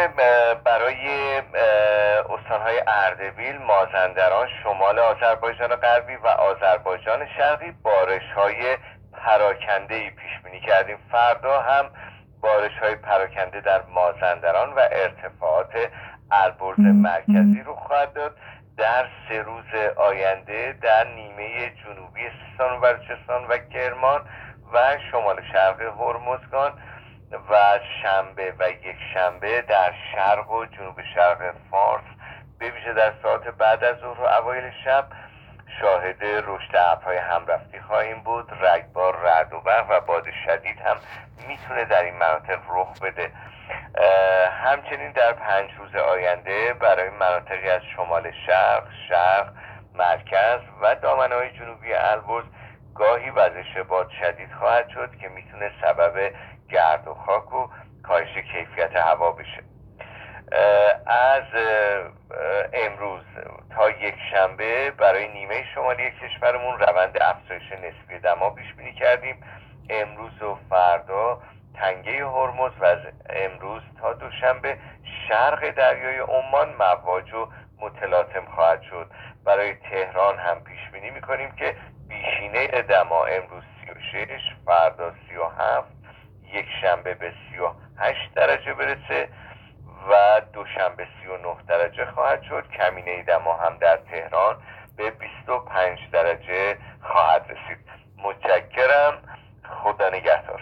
برای استانهای اردبیل، مازندران، شمال آذربایجان غربی و آذربایجان شرقی بارش‌های پراکنده‌ای پیش بینی کردیم. فردا هم بارش‌های پراکنده در مازندران و ارتفاعات البرز مرکزی رو خواهد داد. در 3 روز آینده در نیمه جنوبی سیستان و بلوچستان و کرمان و شمال شرق هرمزگان و شنبه و یک شنبه در شرق و جنوب شرق فارس به ویژه در ساعات بعد از ظهر و اوایل شب شاهد رشد ابرهای همرفتی خواهیم بود. رگبار، رعد و برق و باد شدید هم میتونه در این مناطق رخ بده. همچنین در 5 روز آینده برای مناطقی از شمال شرق، مرکز و دامنه‌های جنوبی البرز گاهی وزش باد شدید خواهد شد که میتونه سبب گرد و خاک و کاهش کیفیت هوا بشه. از امروز تا یک شنبه برای نیمه شمالی کشورمون روند افزایش نسبی دما پیش بینی کردیم. امروز و فردا تنگه هرمز و از امروز تا دوشنبه شرق دریای عمان مواج و متلاطم خواهد شد. برای تهران هم پیش بینی میکنیم که بیشینه دما امروز 36، فردا 37، یک شنبه به 38 درجه برسه و دوشنبه 39 درجه خواهد شد. کمینه دما هم در تهران به 25 درجه خواهد رسید. متشکرم. خدا نگهدار.